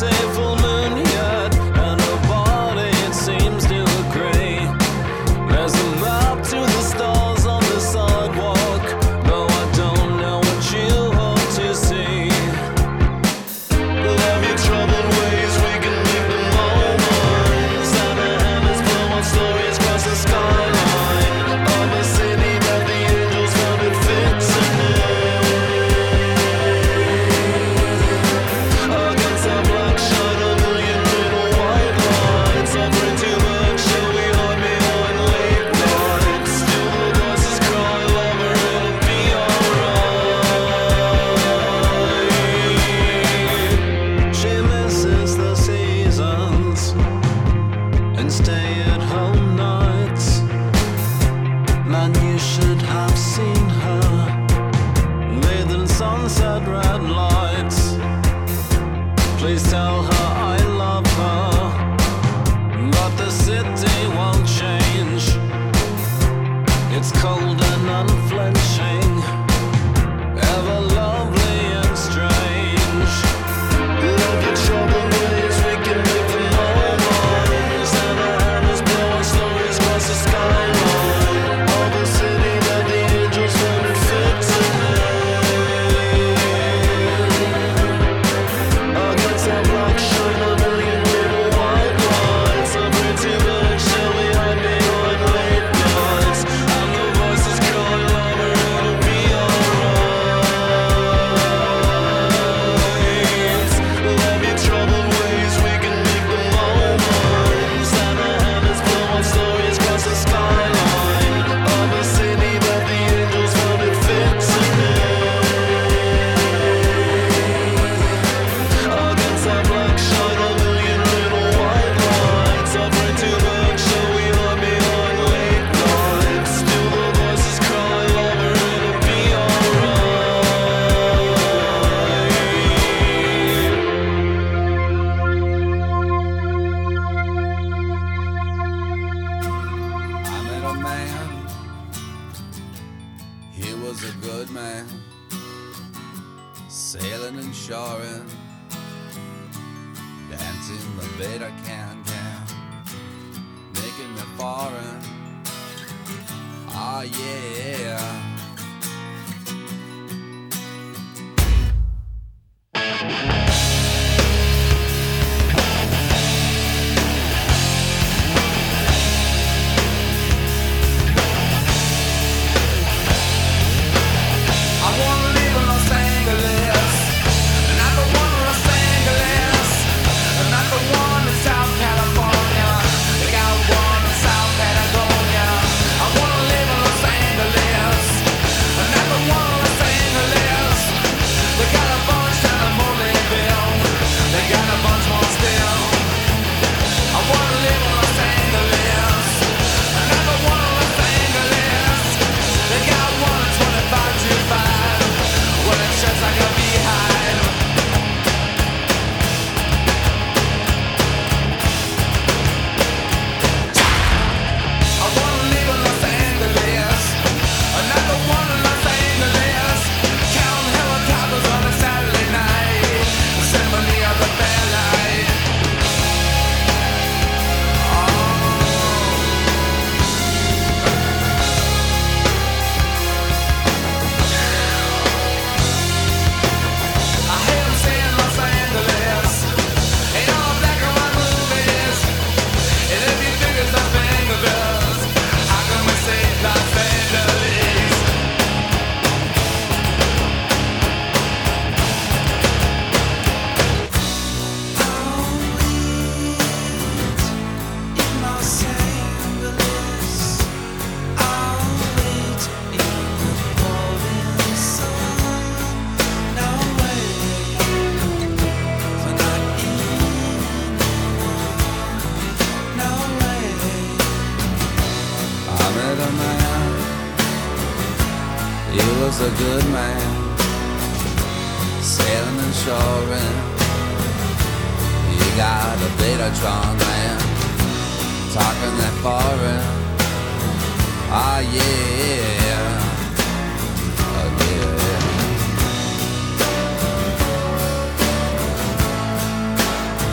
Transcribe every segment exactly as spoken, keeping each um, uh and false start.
was a good man, sailing and shoring. You got a Betatron man, talking that foreign. Ah yeah, oh yeah.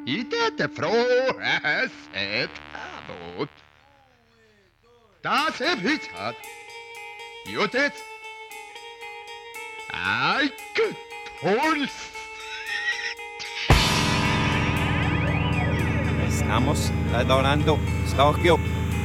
idete frohäset avot. Das är pizzat. Jutet. Ay, good horse. Estamos adorando Tokio.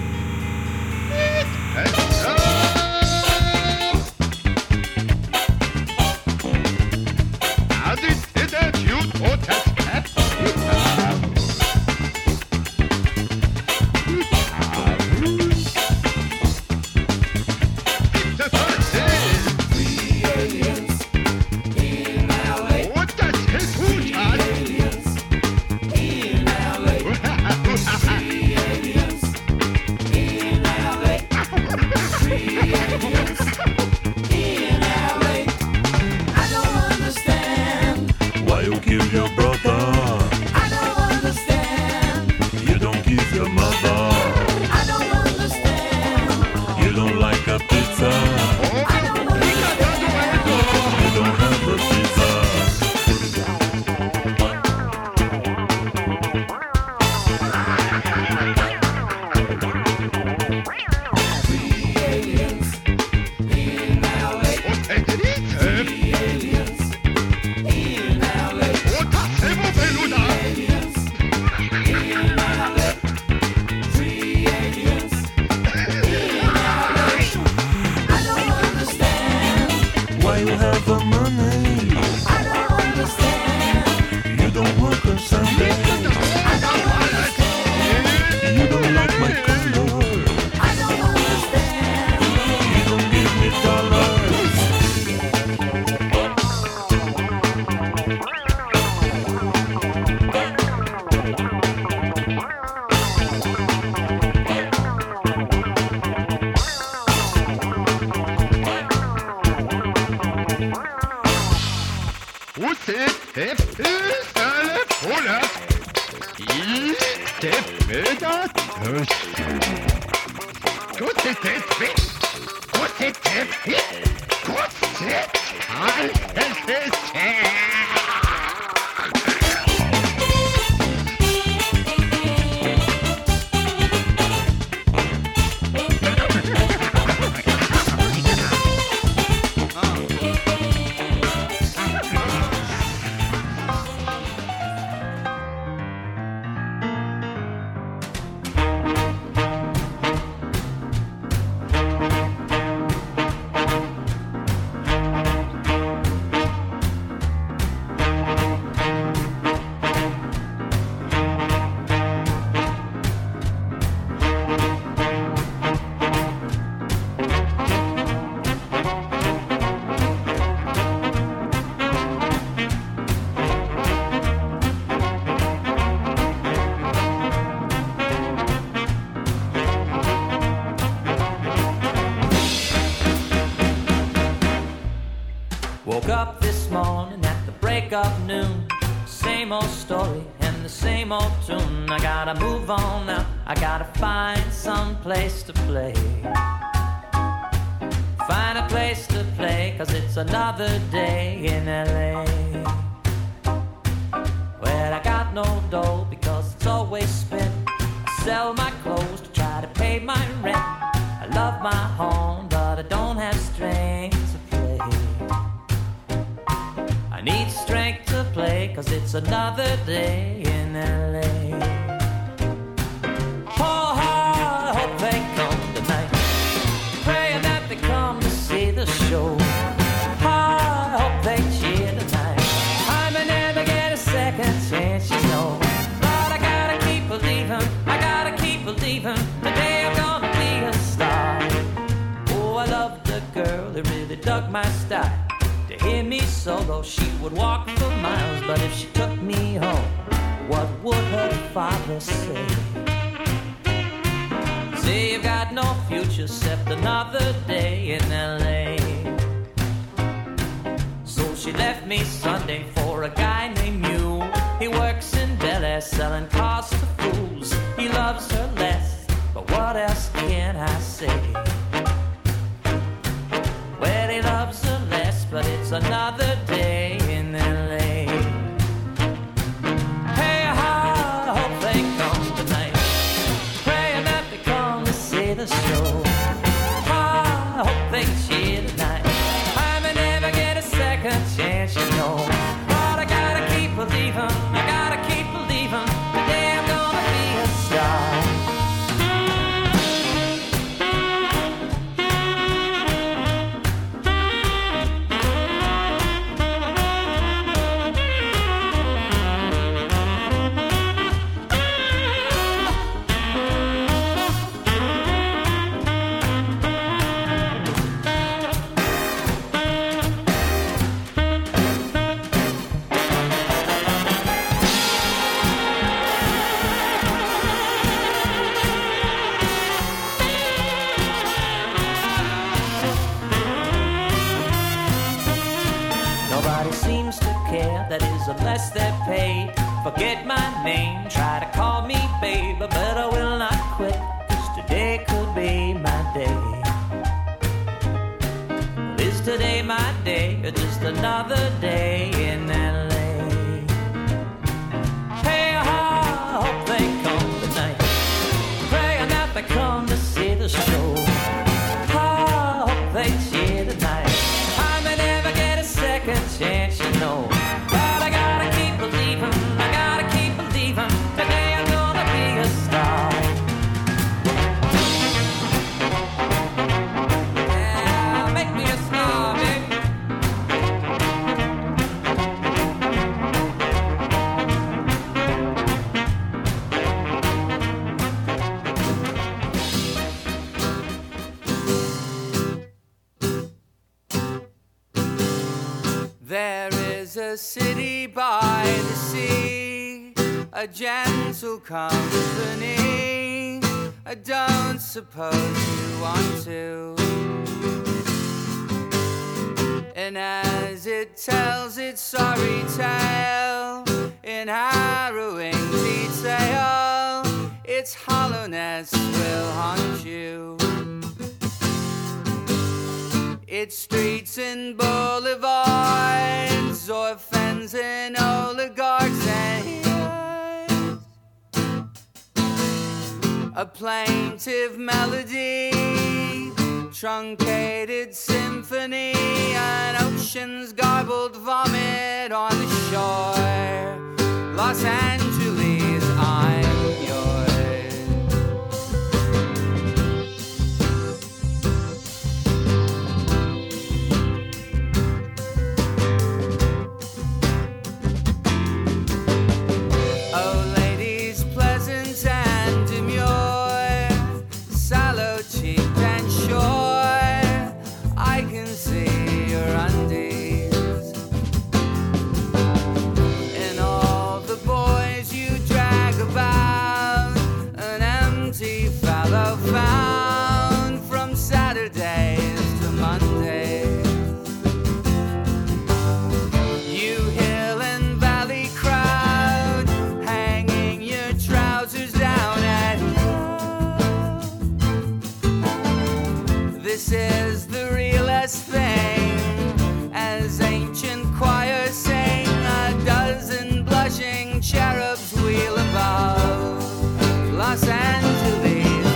Woke up this morning at the break of noon. Same old story and the same old tune. I gotta move on now, I gotta find some place to play. Find a place to play, cause it's another day in L A. Well, I got no dough because it's always spent. I sell my clothes to try to pay my rent. I love my home, but I don't have strength to play. I need strength to play, cause it's another day in L A. Oh, I hope they come tonight, praying that they come to see the show. I hope they cheer tonight, I may never get a second chance, you know. But I gotta keep believing, I gotta keep believing, today I'm gonna be a star. Oh, I love the girl that really dug my style. To hear me solo, she would walk for miles. But if she took me home, what would her father say? Say you've got no future except another day in L A. So she left me Sunday for a guy named Mule. He works in Bel Air selling cars to fools. He loves her less, but what else can I say? Well, he loves her less, but it's another day in L A. Hey, how Nobody seems to care, that is unless they're paid. Forget my name, try to call me babe, but I will not quit, 'cause today could be my day. Well, is today my day, or just another day in L A? Hey, I hope they come tonight, praying that they come to see the show. I hope they cheer tonight, I may never get a second chance, you know. But I gotta keep believing, I gotta keep believing, today I'm gonna be a star. Yeah, make me a star, baby. There is a city by the sea, a gentle company. I don't suppose you want to. And as it tells its sorry tale in harrowing detail, its hollowness will haunt you. Its streets and boulevards, orphans and oligarchs and heroes. A plaintive melody, truncated symphony, an ocean's garbled vomit on the shore. Los Angeles, I'm yours. Found from Saturdays to Mondays. You hill and valley crowd, hanging your trousers down at you. This is the realest thing, as ancient choirs sing, a dozen blushing cherubs wheel above Los Angeles.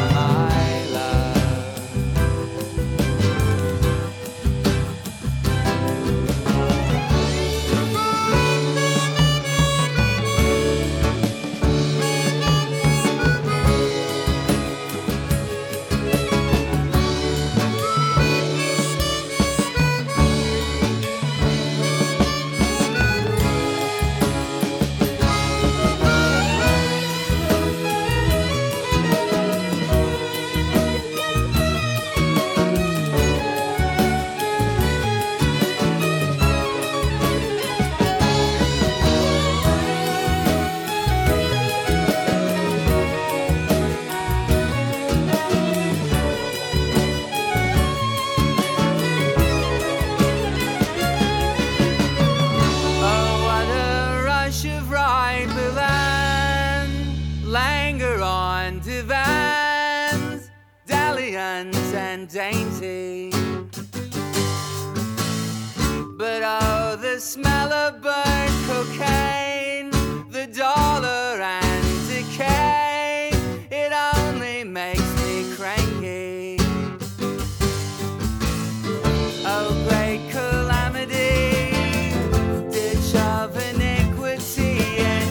And dainty, but oh, the smell of burnt cocaine, the dollar and decay, it only makes me cranky. Oh, great calamity, ditch of iniquity and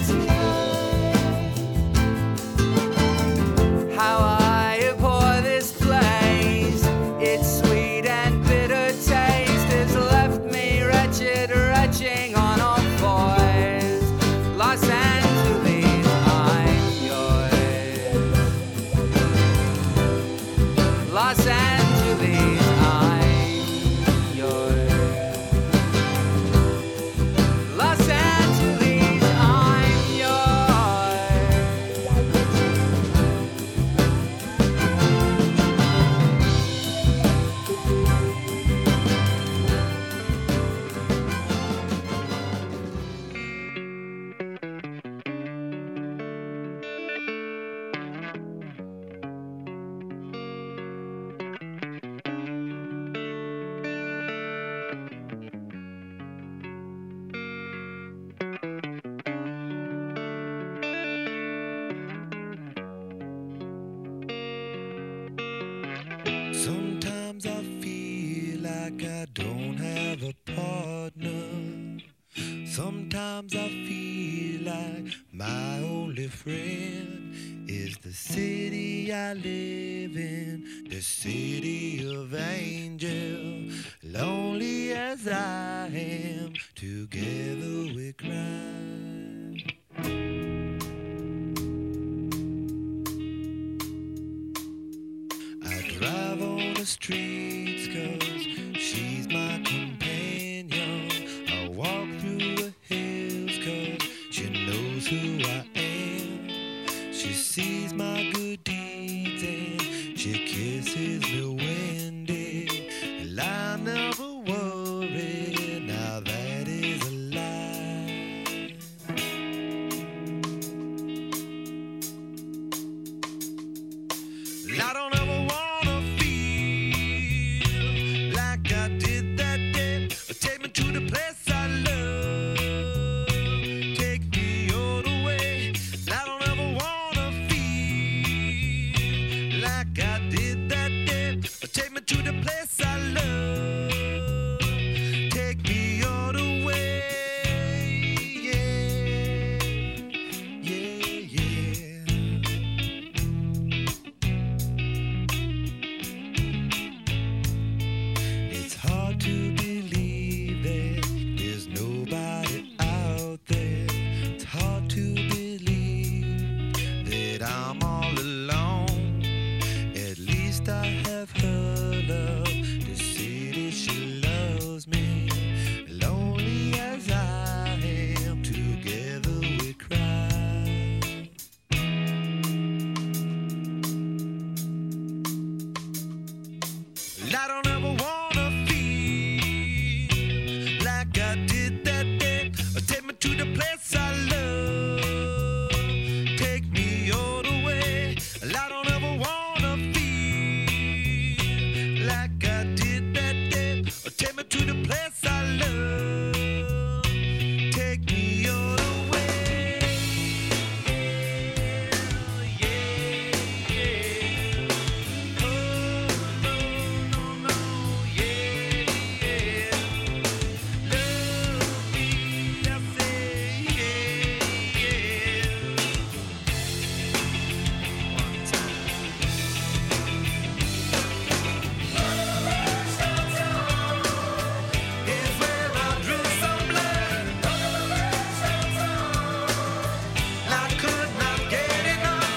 how I abhor this place. Its sweet and bitter taste has left me wretched, retching on all fours. Sometimes I feel like my only friend is the city I live in, the city of angels. Lonely as I am, together we cry. I drive on the streets 'cause she's my companion. I walk through the hills 'cause she knows who I am. She sees my good deeds and she kisses me windy. And I never worry, now that is a lie. I don't ever wanna feel like I did that day. Take me to the place I love. Take me all the way. I don't ever wanna feel like I did that day. Take me to the place I love. Take me all the way. Yeah, yeah, yeah. It's hard to believe that there's nobody out there. It's hard to believe that I'm all alone. At least I have her love to see that she loves me. Lonely as I am, together we cry. I don't ever wanna feel like I did that day. Take me to the place I love. Take me all the way. I don't ever wanna feel like I did that day. Take me to the place I love. Take me all the way. Yeah, yeah. Oh, no, no, no. Yeah, yeah. Love me, I say, yeah, yeah. One time. Is where I drew some blood. I could not get enough.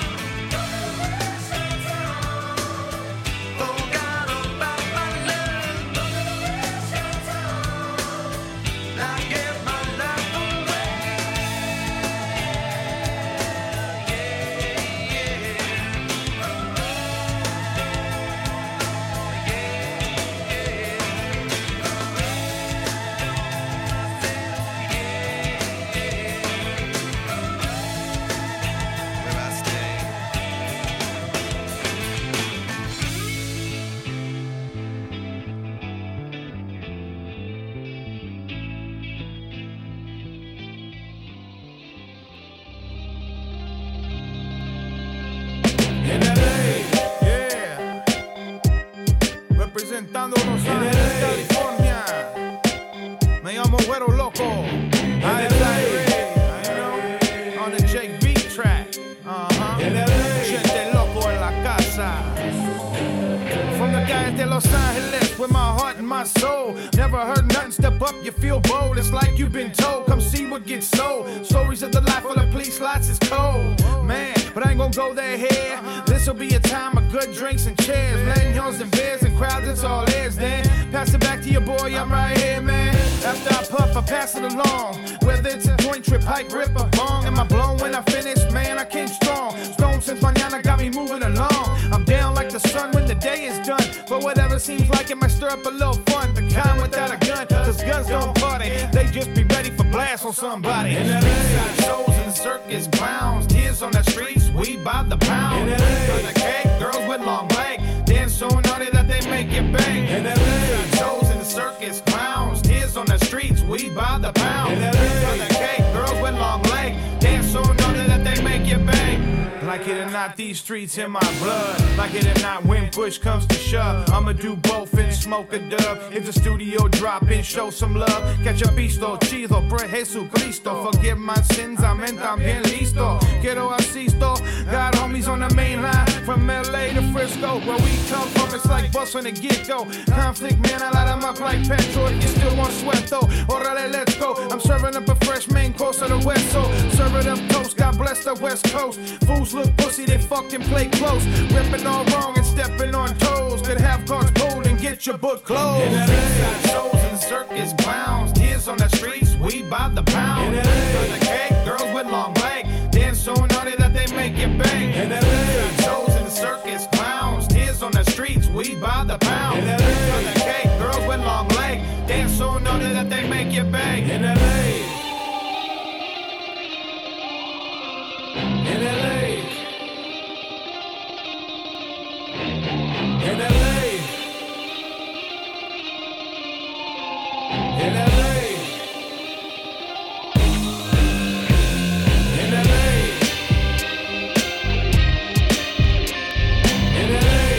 Forgot about my love. I gave my life away. Where I stay. En L A, yeah. Representando Los Ángeles, California. Me llamo Güero Loco. I on the Jake Beat track. Uh-huh. Gente loco en la casa. From the guys de Los Angeles with my heart and my soul. Never heard nothing, step up, you feel bold. It's like you've been told, come see what gets sold. Stories of the life of the police lots is cold. Man, but I ain't gonna go there here. This'll be a time of good drinks and chairs. Lanyards and beers and crowds, it's all theirs then. Pass it back to your boy, I'm right here, man. After I puff, I pass it along. Whether it's a joint trip, pipe, rip, or bong. Am I blown when I finish? Man, I came strong. Stone since mañana got me moving along. I'm down like the sun when the day is done. But whatever seems like it might stir up a little fun. The kind without a gun, cause guns don't party. They just be ready for blast on somebody. In the Eastside shows and circus clowns. Tears on the streets, we by the pound. In the cake, girls with long legs. Dance so naughty that they make it bang. In the Eastside shows and circus clowns. Tears on the streets, we by the pound. In the cake, girls with long legs. Dance so naughty that they make it bang. Like it or not, these streets in my blood. Like it or not, when push comes to shove, I'ma do both and smoke a dub. If the studio drop in, show some love. Catch a pisto, chido, pre Jesucristo. Forgive my sins, amen, también listo. Quiero asisto. Got homies on the main line from L A to Frisco. Where we come from, it's like bus on the get-go. Conflict, man, I light them up like petrol. You still want sweat though, orale, let's go. I'm serving up a fresh main course of the West, so serve it up toast. God bless the West Coast. Fools look pussy, they fucking play close. Ripping all wrong and stepping on toes. Could have cards pulled and get your book closed. In L A, got shows and circus clowns. Tears on the streets, we by the pound. In L A, the cake, girls with long legs. Dance so naughty that they make it bang. In L A, got shows and circus clowns. Tears on the streets, we by the pound. In L A, the cake, girls with long legs. Dance so naughty that they make it bang. In L A. In L A, in L A, in L A, in L A, in L A, in L A.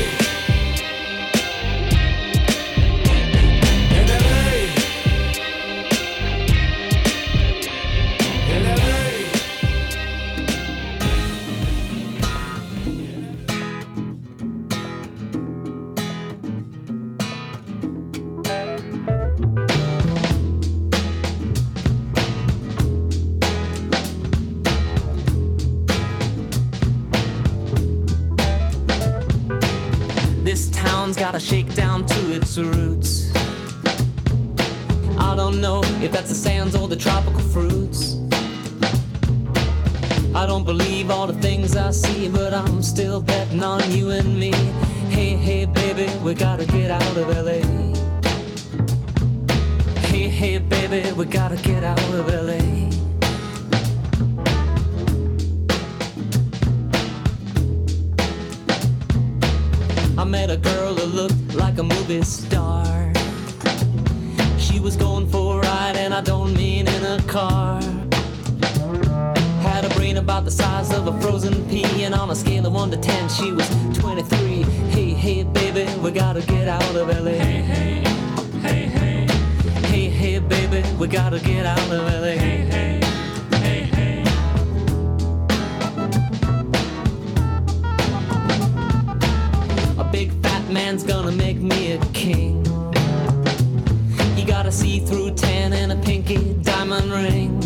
This town's gotta shake down to its roots. I don't know if that's the sands or the tropical fruits. I don't believe all the things I see, but I'm still betting on you and me. Hey, hey, baby, we gotta get out of L A. Hey, hey, baby, we gotta get out of L A. I met a girl that looked like a movie star. She was going for a ride, and I don't mean in a car. Had a brain about the size of a frozen pea, and on a scale of one to ten, she was twenty-three. Hey, hey, baby, we gotta get out of L A. Hey, hey, hey, hey. Hey, hey, baby, we gotta get out of L A. Hey, hey, hey, hey. A big fat man's gonna make me a king. He got a see-through tan and a pinky diamond ring.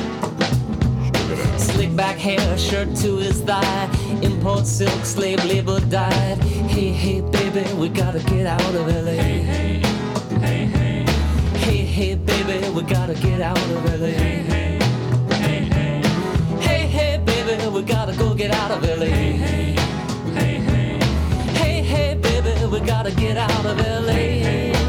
Slick back hair, shirt to his thigh. Import silk, slave labor dyed. Hey, hey, baby, we gotta get out of L A. Hey, hey, hey, hey. Hey, hey, baby, we gotta get out of L A. Hey, hey, hey, hey. Hey, hey, baby, we gotta go get out of L A. Hey, hey, hey, hey. Hey, hey, baby, we gotta get out of L A. Hey, hey, hey, hey.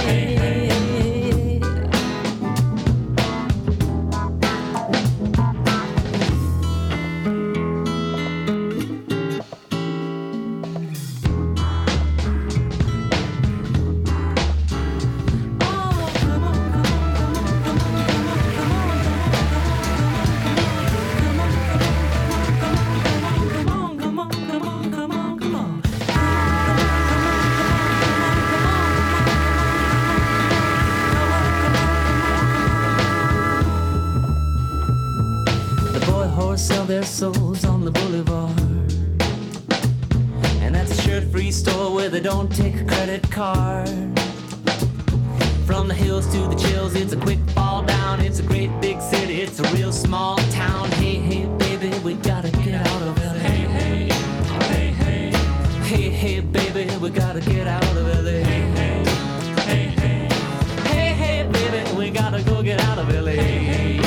Sell their souls on the boulevard, and that's a shirt-free store where they don't take a credit card. From the hills to the chills, it's a quick fall down. It's a great big city, it's a real small town. Hey, hey, baby, we gotta get out of L A. Hey, hey, hey, hey. Hey, hey, baby, we gotta get out of L A. Hey, hey, hey, hey. Hey, hey, baby, we gotta go get out of L A. Hey, hey.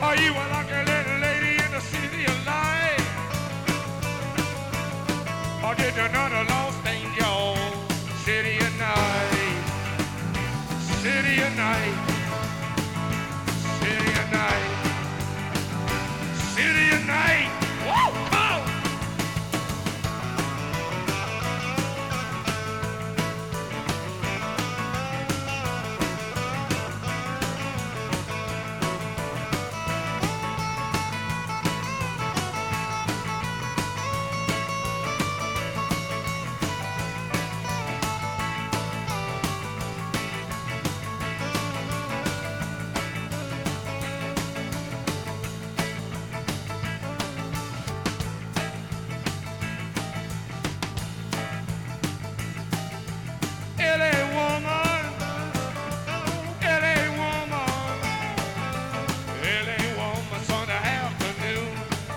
Are you a lucky little lady in the city of light? Or did you know the lost angel? City of night, city of night, city of night, city of night. Woo! Come on! L A woman, L A woman, L A woman Sunday afternoon.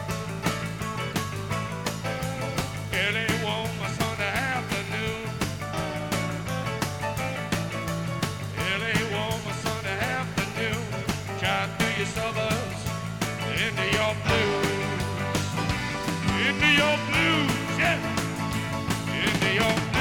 L A woman Sunday afternoon. L A woman Sunday afternoon. Drive through your suburbs into your blues, into your blues, yeah, into your blues.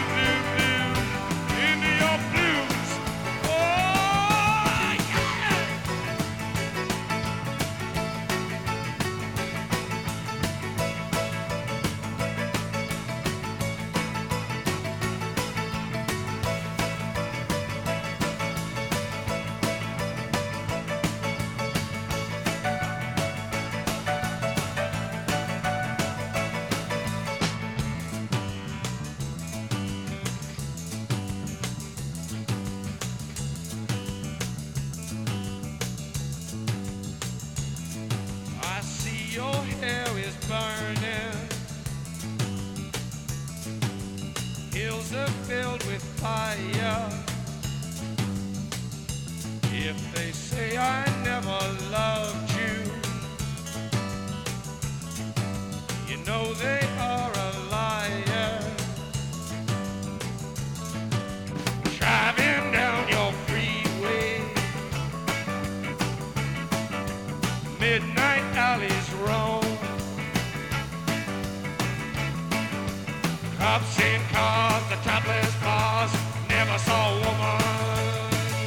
I see your hair is burning. Hills are filled with fire. If they say I never loved you, you know they are a liar. Driving down your freeway, midnight alleys roam. Cops in cars, the topless bars, never saw a woman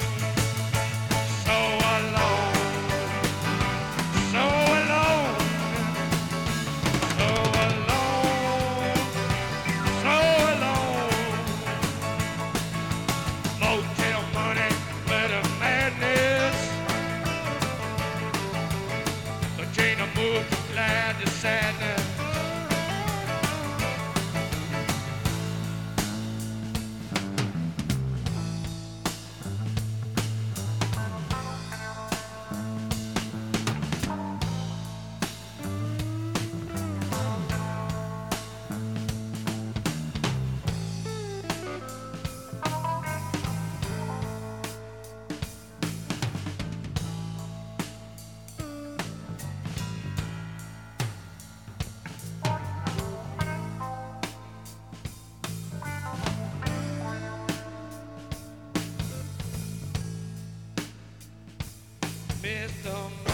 so alone, so alone, so alone, so alone. Motel money, better madness. But Jane moved from glad to sadness. Mister